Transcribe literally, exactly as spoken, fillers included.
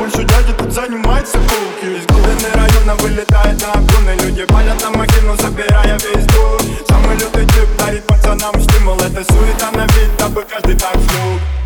что дядя тут занимается куки. Из глубины района вылетает на обгоны. Люди палят на махину, забирая весь дур. Самый лютый тип дарит пацанам стимул. Это суета на вид, дабы каждый так смог.